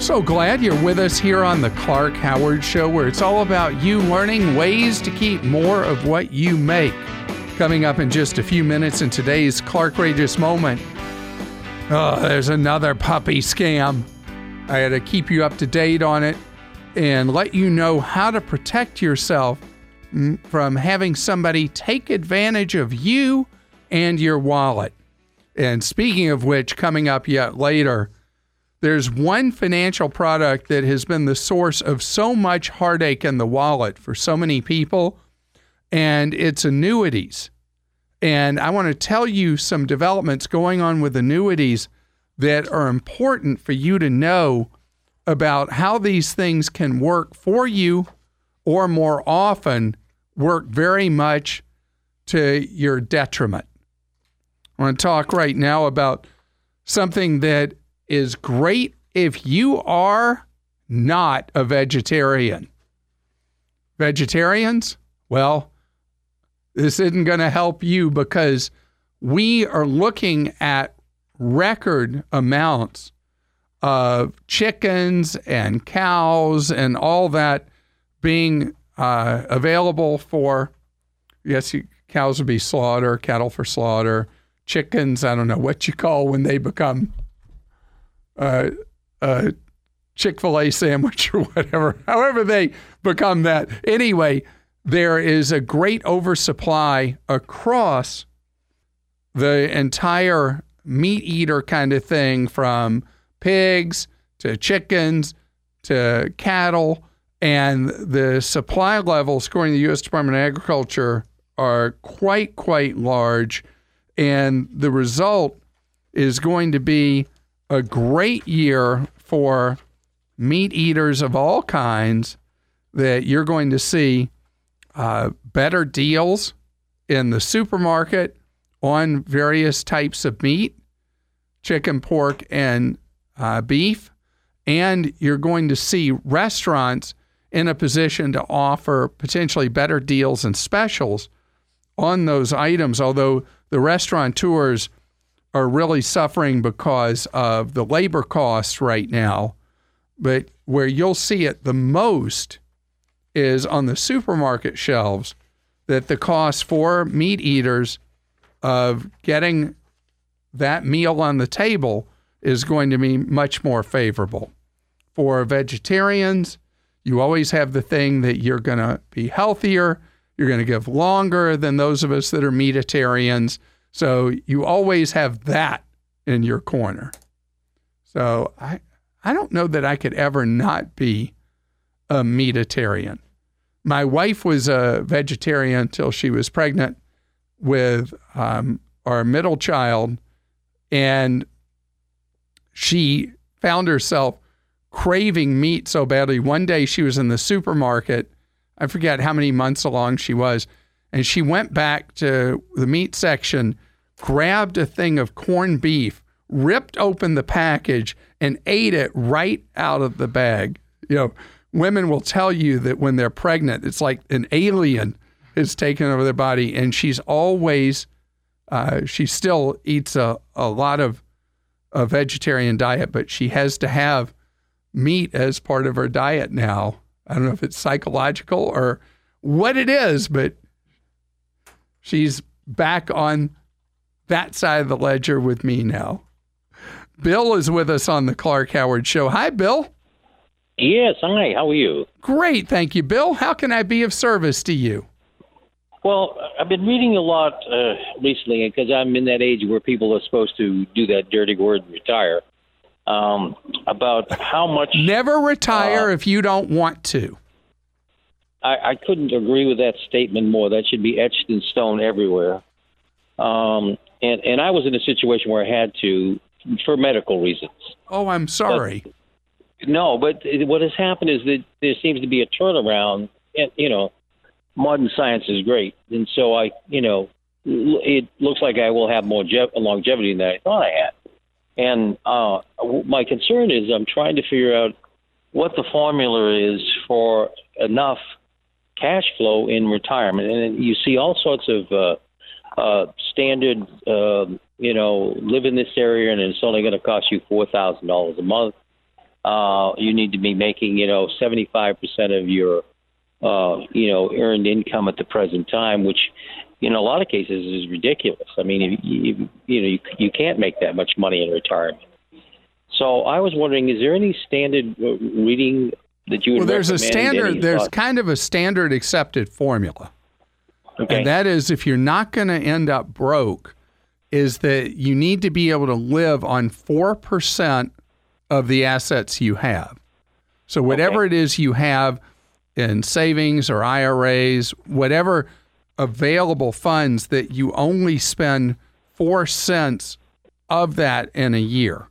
So glad you're with us here on the Clark Howard Show, where it's all about you learning ways to keep more of what you make. Coming up in just a few minutes in today's Clarkrageous Moment. Oh, there's another puppy scam. I had to keep you up to date on it and let you know how to protect yourself from having somebody take advantage of you and your wallet. And speaking of which, coming up yet later, there's one financial product that has been the source of so much heartache in the wallet for so many people, and it's annuities. And I want to tell you some developments going on with annuities that are important for you to know about how these things can work for you, or more often, work very much to your detriment. I want to talk right now about something that is great if you are not a vegetarian. Vegetarians? Well, this isn't going to help you because we are looking at record amounts of chickens and cows and all that being available for, yes, cows would be slaughter, cattle for slaughter, chickens, I don't know what you call when they become a Chick-fil-A sandwich or whatever, however they become that. Anyway, there is a great oversupply across the entire meat eater kind of thing, from pigs to chickens to cattle, and the supply levels, according to the U.S. Department of Agriculture, are quite large, and the result is going to be a great year for meat eaters of all kinds, that you're going to see better deals in the supermarket on various types of meat, chicken, pork, and beef. And you're going to see restaurants in a position to offer potentially better deals and specials on those items, although the restaurateurs are really suffering because of the labor costs right now. But where you'll see it the most is on the supermarket shelves, that the cost for meat eaters of getting that meal on the table is going to be much more favorable. For vegetarians, you always have the thing that you're going to be healthier, you're going to live longer than those of us that are meatitarians. So you always have that in your corner. So I don't know that I could ever not be a meatitarian. My wife was a vegetarian until she was pregnant with our middle child, and she found herself craving meat so badly. One day she was in the supermarket, I forget how many months along she was, and she went back to the meat section, grabbed a thing of corned beef, ripped open the package, and ate it right out of the bag. You know, women will tell you that when they're pregnant, it's like an alien is taken over their body, and she's always, she still eats a lot of a vegetarian diet, but she has to have meat as part of her diet now. I don't know if it's psychological or what it is, but she's back on that side of the ledger with me now. Bill is with us on the Clark Howard Show. Hi, Bill. Yes, hi. How are you? Great, thank you, Bill. How can I be of service to you? Well, I've been reading a lot recently because I'm in that age where people are supposed to do that dirty word, retire, about how much... Never retire if you don't want to. I couldn't agree with that statement more. That should be etched in stone everywhere. And I was in a situation where I had to, for medical reasons. Oh, I'm sorry. But what has happened is that there seems to be a turnaround. And, modern science is great. And so it looks like I will have more longevity than I thought I had. And my concern is I'm trying to figure out what the formula is for enough cash flow in retirement. And you see all sorts of standard, live in this area and it's only going to cost you $4,000 a month. you need to be making 75% of your earned income at the present time, which in a lot of cases is ridiculous. I mean, you can't make that much money in retirement. So I was wondering, is there any standard reading that you would recommend? There's a standard. There's kind of a standard accepted formula. Okay. And that is, if you're not going to end up broke, is that you need to be able to live on 4% of the assets you have. So whatever it is you have in savings or IRAs, whatever available funds, that you only spend 4 cents of that in a year.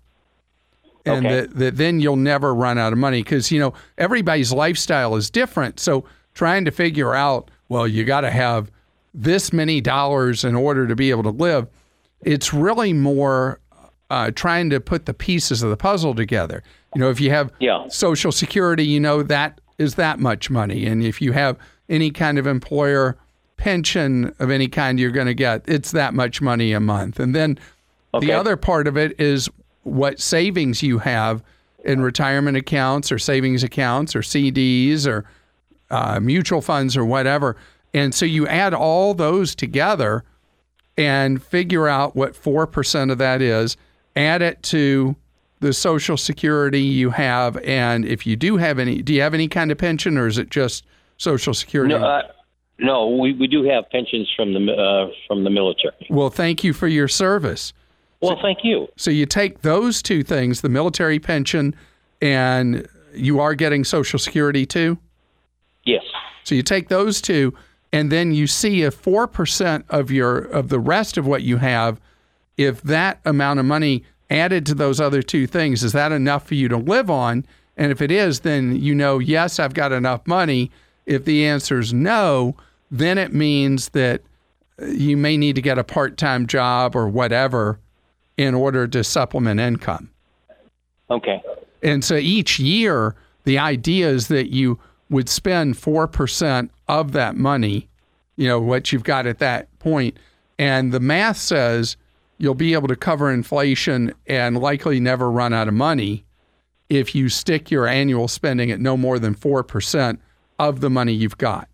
And that then you'll never run out of money, because, everybody's lifestyle is different. So trying to figure out, well, you got to have this many dollars in order to be able to live, it's really more trying to put the pieces of the puzzle together. If you have Social Security, that is that much money. And if you have any kind of employer pension of any kind you're going to get, it's that much money a month. And then the other part of it is what savings you have in retirement accounts or savings accounts or CDs or mutual funds or whatever. And so you add all those together and figure out what 4% of that is, add it to the Social Security you have. And if you do have any, do you have any kind of pension, or is it just Social Security? No, we do have pensions from the military. Well, thank you for your service. Well, thank you. So you take those two things, the military pension, and you are getting Social Security too? Yes. So you take those two, and then you see if 4% of the rest of what you have, if that amount of money added to those other two things, is that enough for you to live on? And if it is, then yes, I've got enough money. If the answer is no, then it means that you may need to get a part-time job or whatever in order to supplement income. Okay. And so each year, the idea is that you would spend 4% of that money, what you've got at that point. And the math says you'll be able to cover inflation and likely never run out of money if you stick your annual spending at no more than 4% of the money you've got.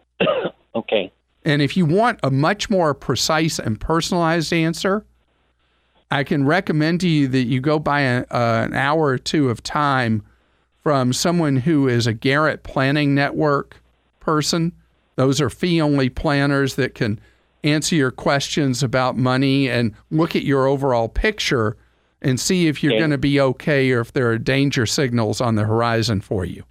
Okay. And if you want a much more precise and personalized answer, I can recommend to you that you go buy an hour or two of time from someone who is a Garrett Planning Network person. Those are fee-only planners that can answer your questions about money and look at your overall picture and see if you're going to be okay or if there are danger signals on the horizon for you.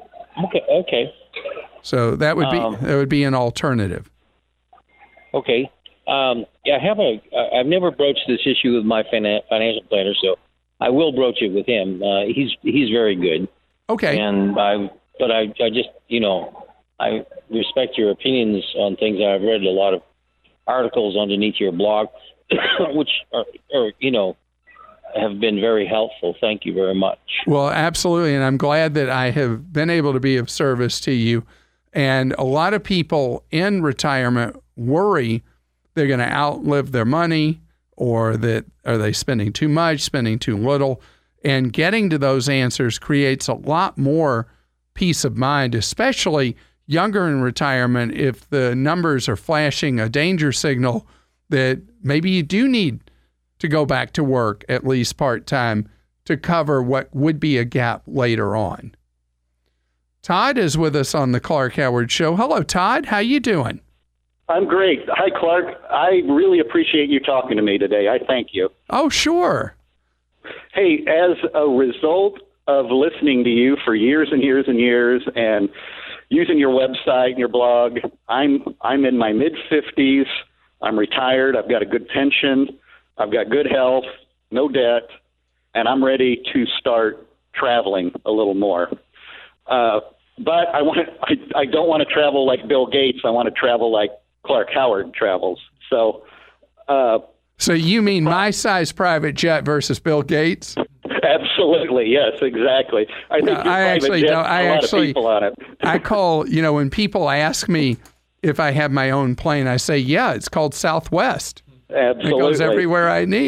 Okay. So that would be an alternative. Okay. I've never broached this issue with my financial planner, so I will broach it with him. He's very good. Okay. And I just, I respect your opinions on things. I've read a lot of articles underneath your blog, which are have been very helpful. Thank you very much. Well, absolutely. And I'm glad that I have been able to be of service to you. And a lot of people in retirement worry they're going to outlive their money, or that are they spending too much, spending too little. And getting to those answers creates a lot more peace of mind, especially younger in retirement, if the numbers are flashing a danger signal that maybe you do need to go back to work, at least part-time, to cover what would be a gap later on. Todd is with us on the Clark Howard Show. Hello, Todd. How you doing? I'm great. Hi, Clark. I really appreciate you talking to me today. I thank you. Oh, sure. Hey, as a result of listening to you for years and years and years and using your website and your blog, I'm in my mid-50s. I'm retired. I've got a good pension. I've got good health, no debt, and I'm ready to start traveling a little more. But I don't want to travel like Bill Gates. I want to travel like Clark Howard travels. So you mean my size private jet versus Bill Gates? Absolutely, yes, exactly. I think your private jet has a lot of people on it. I call, when people ask me if I have my own plane, I say, yeah, it's called Southwest. Absolutely. It goes everywhere I need.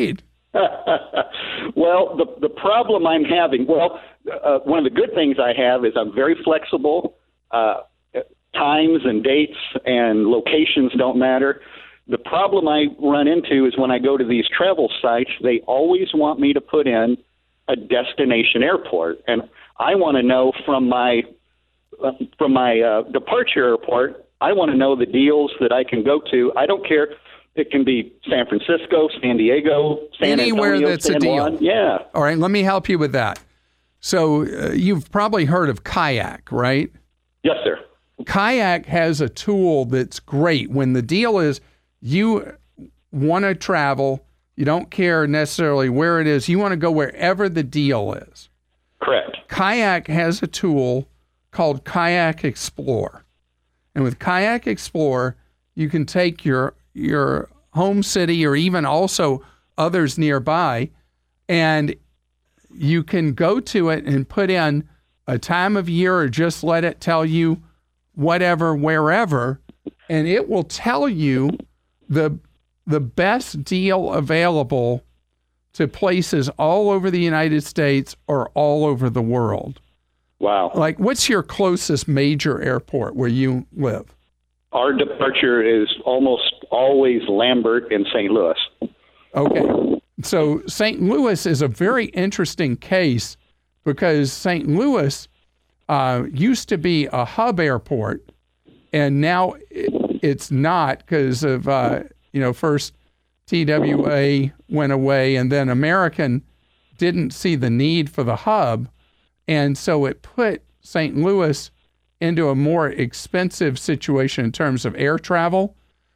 Well, the problem I'm having, one of the good things I have is I'm very flexible. Times and dates and locations don't matter. The problem I run into is when I go to these travel sites, they always want me to put in a destination airport. And I want to know from my departure airport, I want to know the deals that I can go to. I don't care. It can be San Francisco, San Diego, San Anywhere Antonio, that's San a deal. Juan. Yeah. All right, let me help you with that. So you've probably heard of Kayak, right? Yes, sir. Kayak has a tool that's great. When the deal is you want to travel, you don't care necessarily where it is, you want to go wherever the deal is. Correct. Kayak has a tool called Kayak Explorer. And with Kayak Explorer, you can take your home city or even also others nearby, and you can go to it and put in a time of year or just let it tell you whatever, wherever, and it will tell you the best deal available to places all over the United States or all over the world. Wow. Like, what's your closest major airport where you live? Our departure is almost always Lambert in St. Louis. Okay. So St. Louis is a very interesting case because St. Louis used to be a hub airport, and now it's not because of, first TWA went away, and then American didn't see the need for the hub, and so it put St. Louis into a more expensive situation in terms of air travel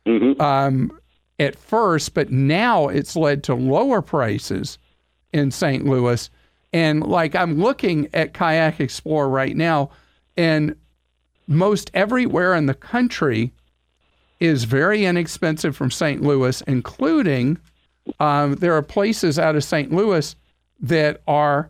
at first, but now it's led to lower prices in St. Louis. And like I'm looking at Kayak Explorer right now, and most everywhere in the country is very inexpensive from St. Louis, including there are places out of St. Louis that are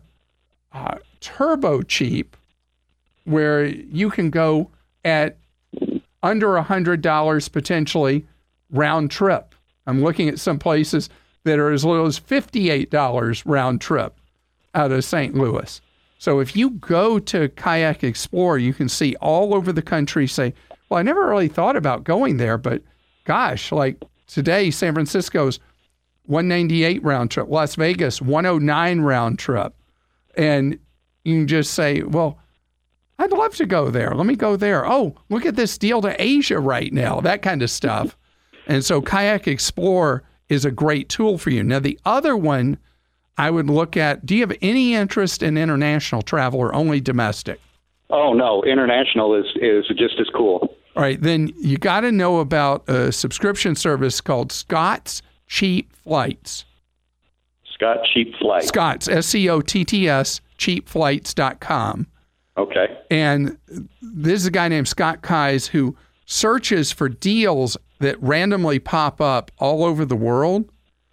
turbo cheap, where you can go at under $100 potentially round trip. I'm looking at some places that are as little as $58 round trip out of St. Louis. So if you go to Kayak Explorer, you can see all over the country say, well, I never really thought about going there, but gosh, like today, San Francisco's 198 round trip, Las Vegas, 109 round trip. And you can just say, well, I'd love to go there. Let me go there. Oh, look at this deal to Asia right now, that kind of stuff. And so Kayak Explorer is a great tool for you. Now, the other one I would look at, do you have any interest in international travel or only domestic? Oh, no. International is just as cool. All right. Then you got to know about a subscription service called Scott's Cheap Flights. Scott Cheap Flights. Scott's, SCOTTS, cheapflights.com. Okay. And this is a guy named Scott Keyes who searches for deals that randomly pop up all over the world.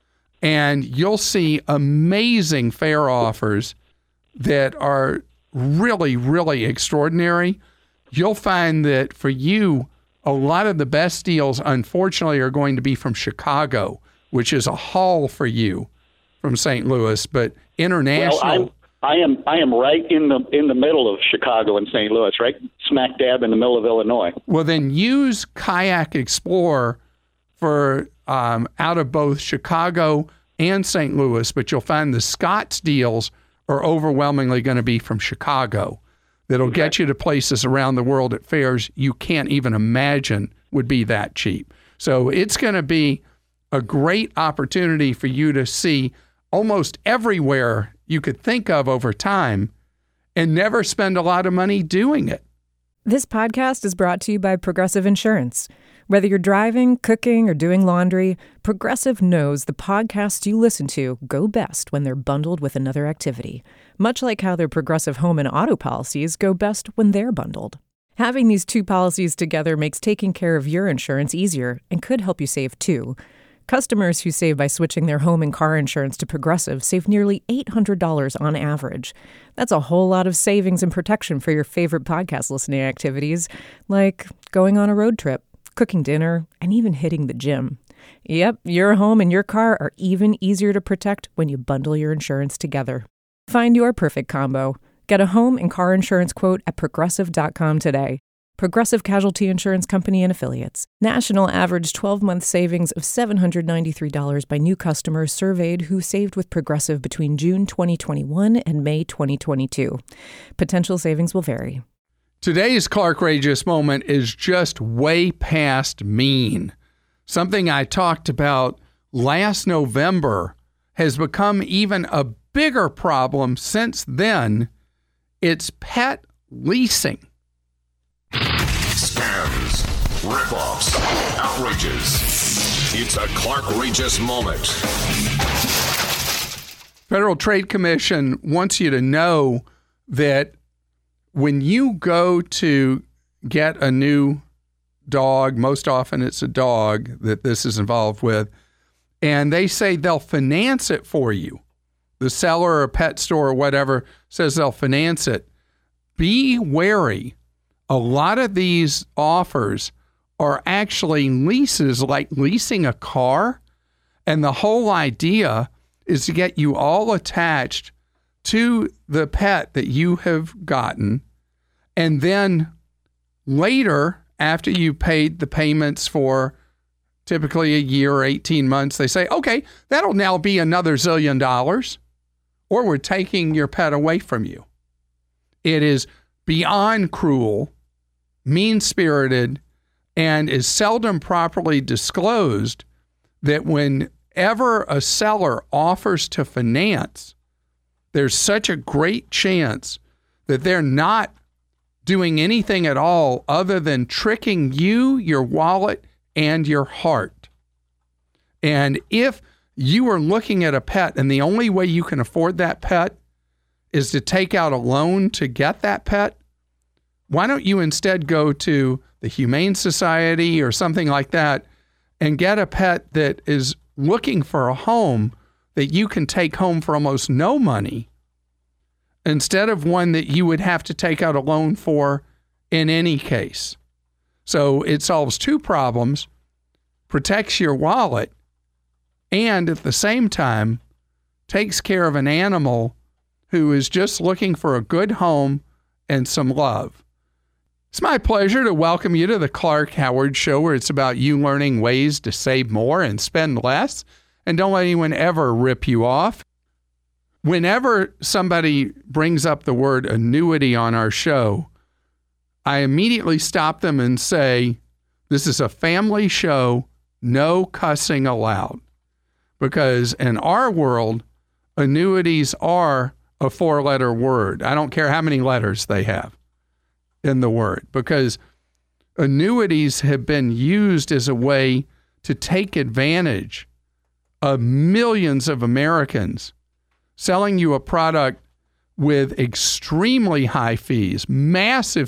And you'll see amazing fare offers that are really, really extraordinary. You'll find that for you, a lot of the best deals, unfortunately, are going to be from Chicago, which is a haul for you from St. Louis, but international. Well, I am right in the middle of Chicago and St. Louis, right smack dab in the middle of Illinois. Well, then use Kayak Explorer for out of both Chicago and St. Louis, but you'll find the Scott's deals are overwhelmingly going to be from Chicago. That'll get you to places around the world at fares you can't even imagine would be that cheap. So it's going to be a great opportunity for you to see almost everywhere you could think of over time and never spend a lot of money doing it. This podcast is brought to you by Progressive Insurance. Whether you're driving, cooking, or doing laundry, Progressive knows the podcasts you listen to go best when they're bundled with another activity, much like how their Progressive home and auto policies go best when they're bundled. Having these two policies together makes taking care of your insurance easier and could help you save too. Customers who save by switching their home and car insurance to Progressive save nearly $800 on average. That's a whole lot of savings and protection for your favorite podcast listening activities, like going on a road trip, cooking dinner, and even hitting the gym. Yep, your home and your car are even easier to protect when you bundle your insurance together. Find your perfect combo. Get a home and car insurance quote at Progressive.com today. Progressive Casualty Insurance Company and Affiliates. National average 12-month savings of $793 by new customers surveyed who saved with Progressive between June 2021 and May 2022. Potential savings will vary. Today's Clarkrageous moment is just way past mean. Something I talked about last November has become even a bigger problem since then. It's pet leasing. Scams, rip-offs, outrages. It's a Clarkrageous moment. Federal Trade Commission wants you to know that when you go to get a new dog, most often it's a dog that this is involved with, and they say they'll finance it for you. The seller or pet store or whatever says they'll finance it. Be wary. A lot of these offers are actually leases, like leasing a car. And the whole idea is to get you all attached to the pet that you have gotten. And then later, after you paid the payments for typically a year or 18 months, they say, okay, that'll now be another $1 zillion, or we're taking your pet away from you. It is beyond cruel, mean-spirited, and is seldom properly disclosed that whenever a seller offers to finance, there's such a great chance that they're not doing anything at all other than tricking you, your wallet, and your heart. And if you are looking at a pet and the only way you can afford that pet is to take out a loan to get that pet, why don't you instead go to the Humane Society or something like that and get a pet that is looking for a home that you can take home for almost no money, instead of one that you would have to take out a loan for in any case. So it solves two problems, protects your wallet, and at the same time takes care of an animal who is just looking for a good home and some love. It's my pleasure to welcome you to the Clark Howard Show, where it's about you learning ways to save more and spend less, and don't let anyone ever rip you off. Whenever somebody brings up the word annuity on our show, I immediately stop them and say, this is a family show, no cussing allowed. Because in our world, annuities are a 4-letter word. I don't care how many letters they have in the word, because annuities have been used as a way to take advantage of millions of Americans, selling you a product with extremely high fees, massive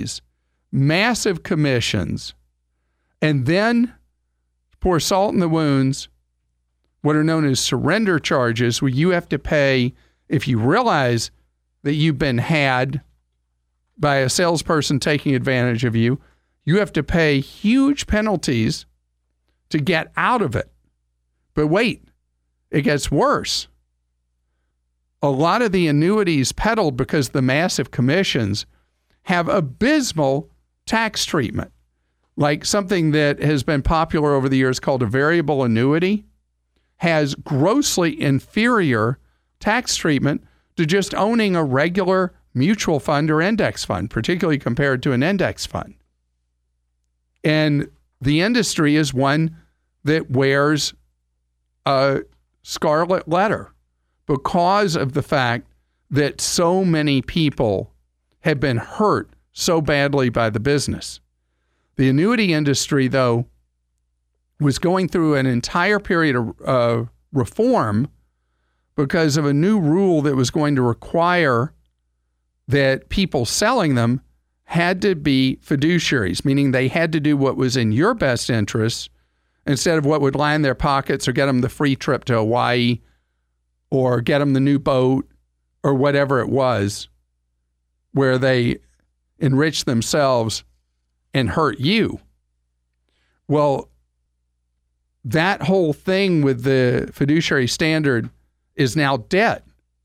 commissions, and then pour salt in the wounds, what are known as surrender charges, where you have to pay if you realize that you've been had by a salesperson taking advantage of you. You have to pay huge penalties to get out of it. But wait, it gets worse. A lot of the annuities peddled because of the massive commissions have abysmal tax treatment. Like something that has been popular over the years called a variable annuity has grossly inferior tax treatment to just owning a regular mutual fund or index fund, particularly compared to an index fund. And the industry is one that wears a scarlet letter because of the fact that so many people have been hurt so badly by the business. The annuity industry, though, was going through an entire period of reform because of a new rule that was going to require that people selling them had to be fiduciaries, meaning they had to do what was in your best interest instead of what would line their pockets or get them the free trip to Hawaii or get them the new boat or whatever it was, where they enrich themselves and hurt you. Well, that whole thing with the fiduciary standard is now dead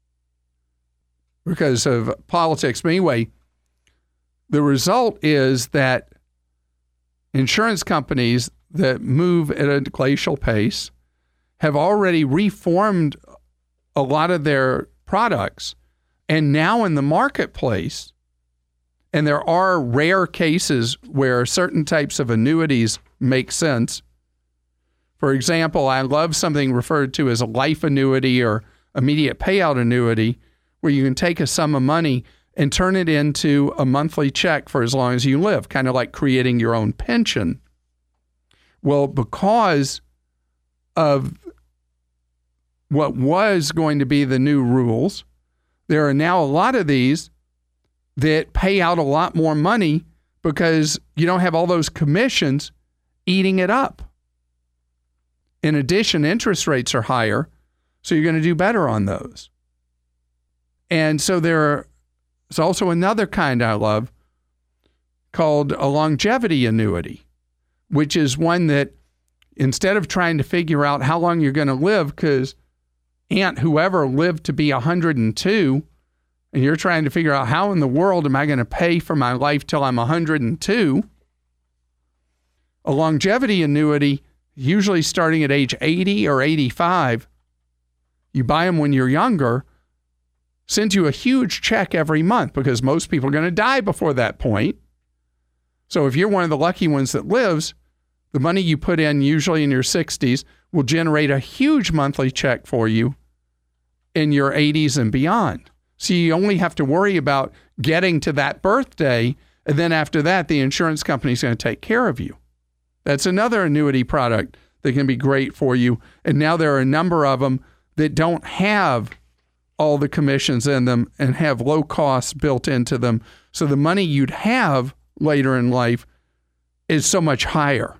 because of politics. But anyway, the result is that insurance companies that move at a glacial pace have already reformed a lot of their products. And now in the marketplace, and there are rare cases where certain types of annuities make sense. For example, I love something referred to as a life annuity or immediate payout annuity, where you can take a sum of money and turn it into a monthly check for as long as you live, kind of like creating your own pension. Well, because of what was going to be the new rules, there are now a lot of these that pay out a lot more money because you don't have all those commissions eating it up. In addition, interest rates are higher, so you're going to do better on those. And so there's also another kind I love called a longevity annuity, which is one that instead of trying to figure out how long you're going to live, because Aunt whoever lived to be 102, and you're trying to figure out how in the world am I going to pay for my life till I'm 102, a longevity annuity, usually starting at age 80 or 85, you buy them when you're younger, sends you a huge check every month because most people are going to die before that point. So if you're one of the lucky ones that lives, the money you put in, usually in your 60s, will generate a huge monthly check for you in your 80s and beyond. So you only have to worry about getting to that birthday, and then after that, the insurance company is going to take care of you. That's another annuity product that can be great for you. And now there are a number of them that don't have all the commissions in them and have low costs built into them. So the money you'd have later in life is so much higher.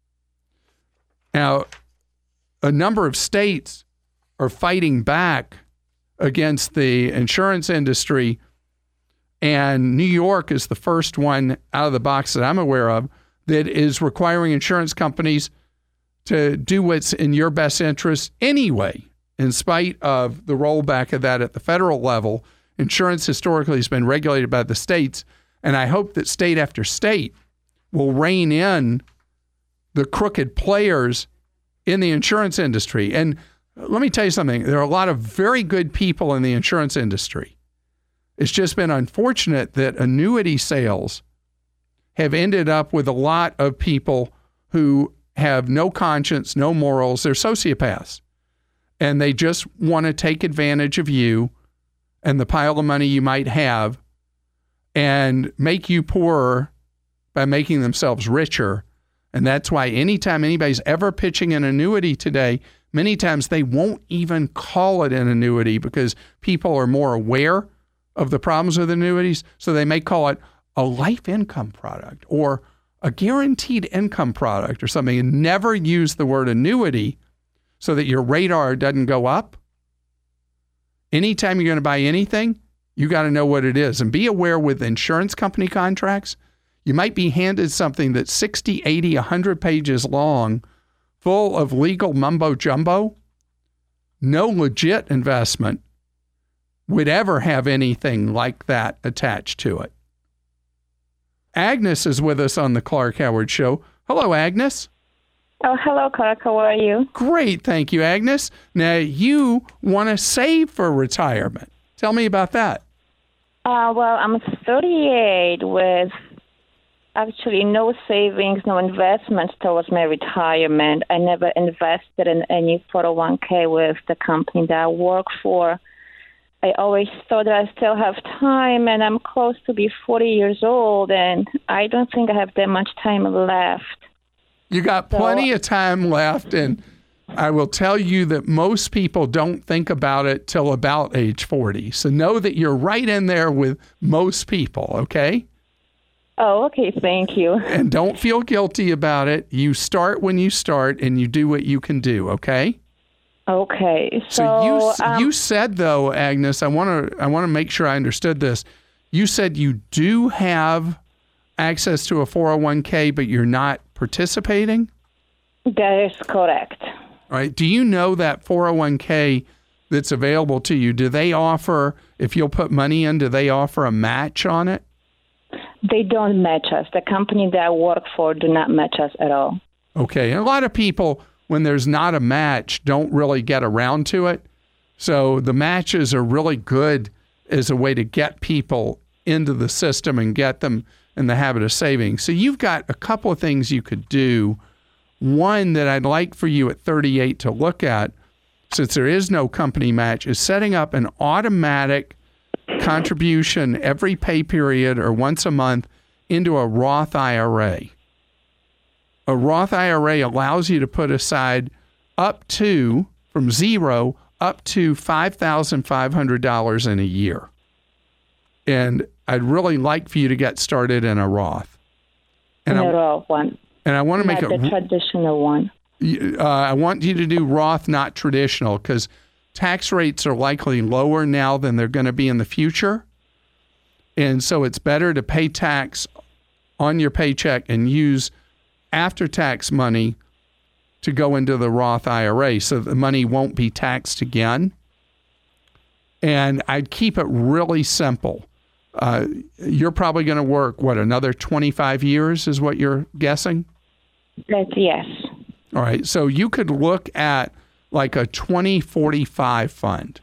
Now, a number of states are fighting back against the insurance industry, and New York is the first one out of the box that I'm aware of that is requiring insurance companies to do what's in your best interest anyway, in spite of the rollback of that at the federal level. Insurance historically has been regulated by the states, and I hope that state after state will rein in the crooked players in the insurance industry. And let me tell you something, there are a lot of very good people in the insurance industry. It's just been unfortunate that annuity sales have ended up with a lot of people who have no conscience, no morals. They're sociopaths. And they just want to take advantage of you and the pile of money you might have and make you poorer by making themselves richer. And that's why anytime anybody's ever pitching an annuity today, many times they won't even call it an annuity because people are more aware of the problems with annuities. So they may call it a life income product or a guaranteed income product or something, and never use the word annuity so that your radar doesn't go up. Anytime you're going to buy anything, you got to know what it is. And be aware with insurance company contracts, you might be handed something that's 60, 80, 100 pages long, full of legal mumbo jumbo. No legit investment would ever have anything like that attached to it. Agnes is with us on the Clark Howard Show. Hello, Agnes. Oh, hello, Clark. How are you? Great. Thank you, Agnes. Now, you want to save for retirement. Tell me about that. Well, I'm 38 with actually no savings, no investments towards my retirement. I never invested in any 401k with the company that I work for. I always thought that I still have time, and I'm close to be 40 years old, and I don't think I have that much time left. You got plenty of time left, and I will tell you that most people don't think about it till about age 40. So know that you're right in there with most people, okay? Oh, okay. Thank you. And don't feel guilty about it. You start when you start, and you do what you can do, okay? Okay. So you said, though, Agnes, I want to make sure I understood this. You said you do have access to a 401k, but you're not participating? That is correct. All right. Do you know that 401k that's available to you, do they offer, if you'll put money in, do they offer a match on it? They don't match us. The company that I work for do not match us at all. Okay. And a lot of people, when there's not a match, don't really get around to it. So the matches are really good as a way to get people into the system and get them in the habit of saving. So you've got a couple of things you could do. One that I'd like for you at 38 to look at, since there is no company match, is setting up an automatic contribution every pay period or once a month into a Roth IRA. A Roth IRA allows you to put aside up to, from zero, up to $5,500 in a year. And I'd really like for you to get started in a Roth. And Roth one. And I want to make it the traditional one. I want you to do Roth, not traditional, because tax rates are likely lower now than they're going to be in the future. And so it's better to pay tax on your paycheck and use after-tax money to go into the Roth IRA so the money won't be taxed again. And I'd keep it really simple. You're probably going to work, another 25 years is what you're guessing? Yes. All right. So you could look at like a 2045 fund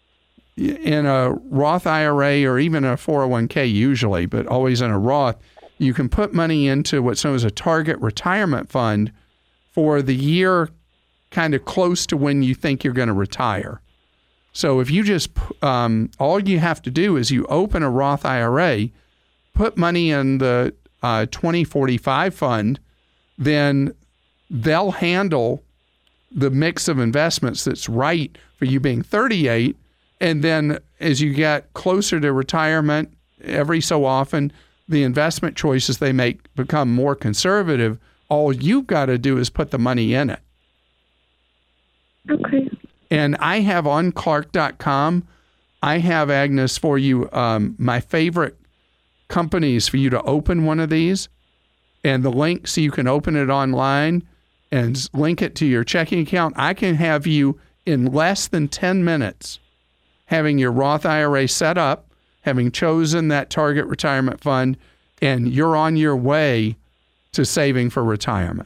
in a Roth IRA or even a 401k usually, but always in a Roth. You can put money into what's known as a target retirement fund for the year kind of close to when you think you're going to retire. So if you just, all you have to do is you open a Roth IRA, put money in the 2045 fund, then they'll handle the mix of investments that's right for you being 38. And then as you get closer to retirement, every so often, the investment choices they make become more conservative. All you've got to do is put the money in it. Okay. And I have on Clark.com, I have, Agnes, for you, my favorite companies for you to open one of these, and the link so you can open it online and link it to your checking account. I can have you in less than 10 minutes having your Roth IRA set up, having chosen that target retirement fund, and you're on your way to saving for retirement.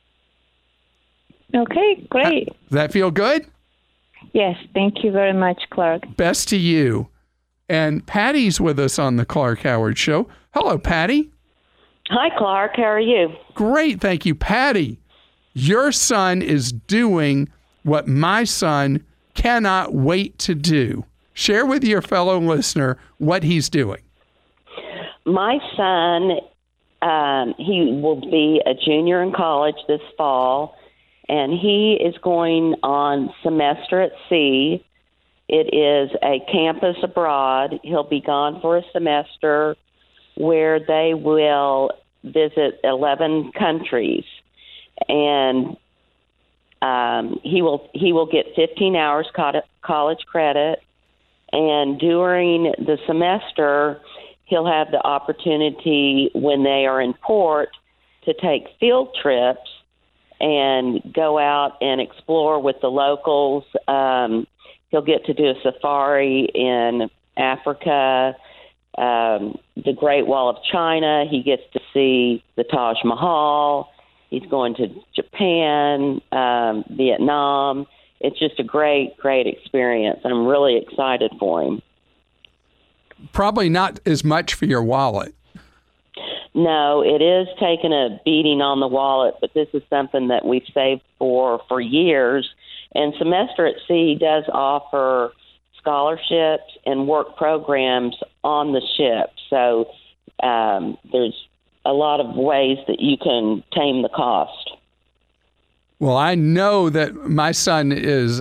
Okay, great. Does that feel good? Yes, thank you very much, Clark. Best to you. And Patty's with us on the Clark Howard Show. Hello, Patty. Hi, Clark. How are you? Great, thank you. Patty, your son is doing what my son cannot wait to do. Share with your fellow listener what he's doing. My son, he will be a junior in college this fall, and he is going on semester at sea. It is a campus abroad. He'll be gone for a semester where they will visit 11 countries, and he will get 15 hours college credit. And during the semester, he'll have the opportunity when they are in port to take field trips and go out and explore with the locals. He'll get to do a safari in Africa, the Great Wall of China. He gets to see the Taj Mahal. He's going to Japan, Vietnam. It's just a great, great experience. I'm really excited for him. Probably not as much for your wallet. No, it is taking a beating on the wallet, but this is something that we've saved for years. And Semester at Sea does offer scholarships and work programs on the ship. So there's a lot of ways that you can tame the cost. Well, I know that my son is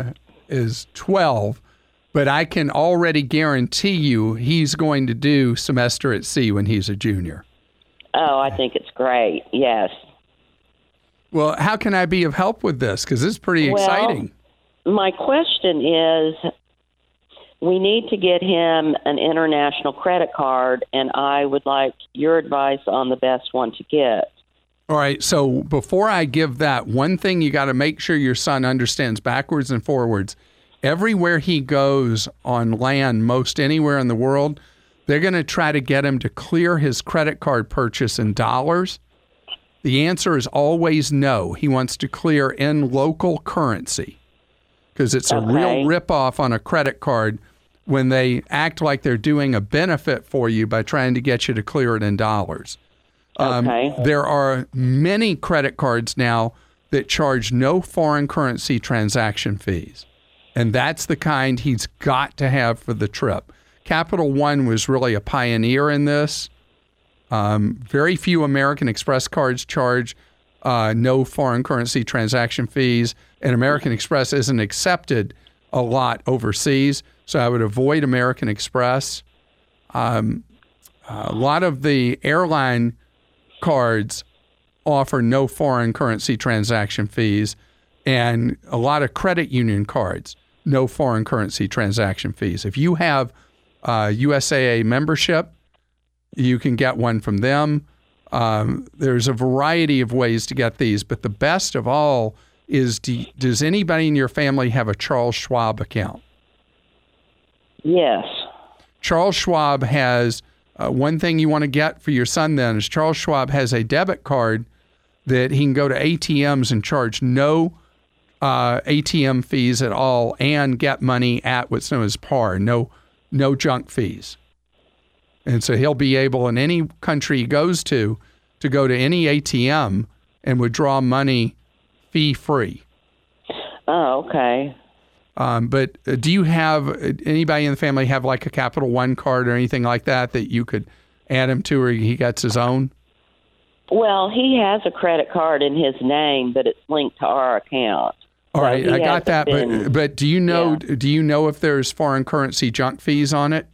12, but I can already guarantee you he's going to do Semester at Sea when he's a junior. Oh, I think it's great. Yes. Well, how can I be of help with this? Because it's pretty exciting. My question is, we need to get him an international credit card, and I would like your advice on the best one to get. All right, so before I give that, one thing you got to make sure your son understands backwards and forwards. Everywhere he goes on land, most anywhere in the world, they're going to try to get him to clear his credit card purchase in dollars. The answer is always no. He wants to clear in local currency because it's a real ripoff on a credit card when they act like they're doing a benefit for you by trying to get you to clear it in dollars. There are many credit cards now that charge no foreign currency transaction fees. And that's the kind he's got to have for the trip. Capital One was really a pioneer in this. Very few American Express cards charge no foreign currency transaction fees, and American Express isn't accepted a lot overseas, so I would avoid American Express. A lot of the airline cards offer no foreign currency transaction fees, and a lot of credit union cards, no foreign currency transaction fees. If you have USAA membership, you can get one from them. There's a variety of ways to get these, but the best of all is, does anybody in your family have a Charles Schwab account? Yes. Charles Schwab has, one thing you want to get for your son then is Charles Schwab has a debit card that he can go to ATMs and charge no ATM fees at all and get money at what's known as par, no junk fees. And so he'll be able, in any country he goes to go to any ATM and withdraw money fee-free. Oh, okay. But do you have, anybody in the family have like a Capital One card or anything like that you could add him to, or he gets his own? Well, he has a credit card in his name, but it's linked to our account. All right, I got that. But do you know if there's foreign currency junk fees on it?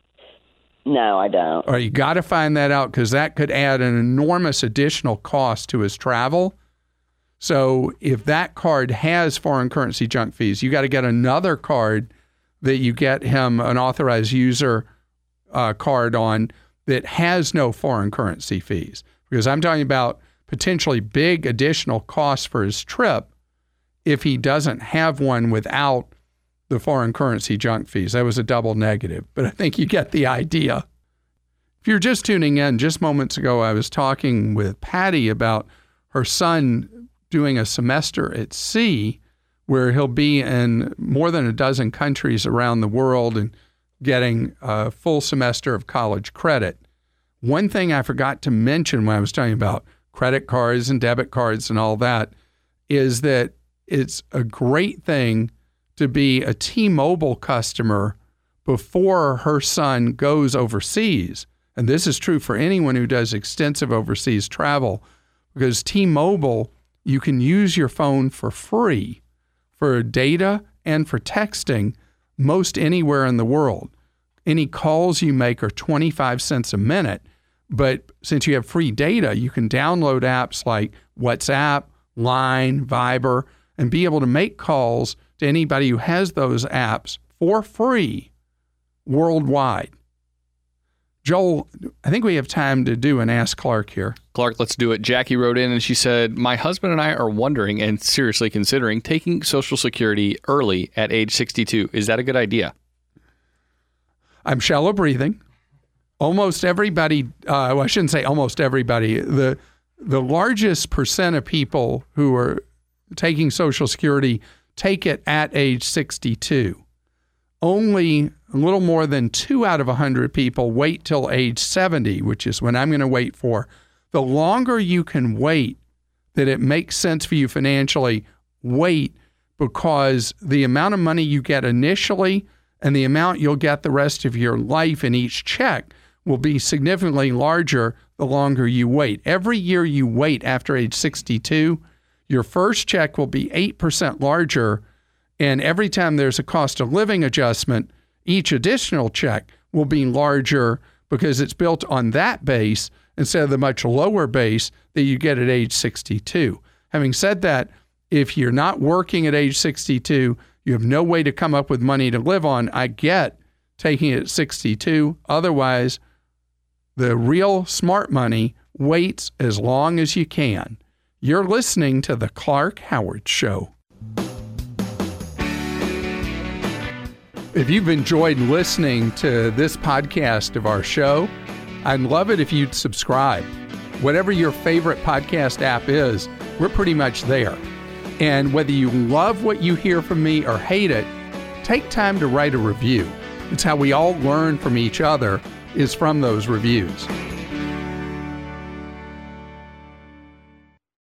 No, I don't. All right, you got to find that out because that could add an enormous additional cost to his travel. So if that card has foreign currency junk fees, you got to get another card that you get him an authorized user card on that has no foreign currency fees. Because I'm talking about potentially big additional costs for his trip if he doesn't have one without the foreign currency junk fees. That was a double negative, but I think you get the idea. If you're just tuning in, just moments ago, I was talking with Patty about her son doing a semester at sea where he'll be in more than a dozen countries around the world and getting a full semester of college credit. One thing I forgot to mention when I was talking about credit cards and debit cards and all that is that it's a great thing to be a T-Mobile customer before her son goes overseas. And this is true for anyone who does extensive overseas travel, because T-Mobile, you can use your phone for free for data and for texting most anywhere in the world. Any calls you make are 25 cents a minute. But since you have free data, you can download apps like WhatsApp, Line, Viber, and be able to make calls to anybody who has those apps for free worldwide. Joel, I think we have time to do an Ask Clark here. Clark, let's do it. Jackie wrote in and she said, my husband and I are wondering and seriously considering taking Social Security early at age 62. Is that a good idea? I'm shallow breathing. Almost everybody, well, I shouldn't say almost everybody, the largest percent of people who are taking Social Security take it at age 62. Only a little more than 2 out of 100 people wait till age 70, which is when I'm going to wait for. The longer you can wait, that it makes sense for you financially, wait, because the amount of money you get initially and the amount you'll get the rest of your life in each check will be significantly larger the longer you wait. Every year you wait after age 62, your first check will be 8% larger, and every time there's a cost of living adjustment, each additional check will be larger because it's built on that base instead of the much lower base that you get at age 62. Having said that, if you're not working at age 62, you have no way to come up with money to live on, I get taking it at 62. Otherwise, the real smart money wait as long as you can. You're listening to The Clark Howard Show. If you've enjoyed listening to this podcast of our show, I'd love it if you'd subscribe. Whatever your favorite podcast app is, we're pretty much there. And whether you love what you hear from me or hate it, take time to write a review. It's how we all learn from each other, is from those reviews.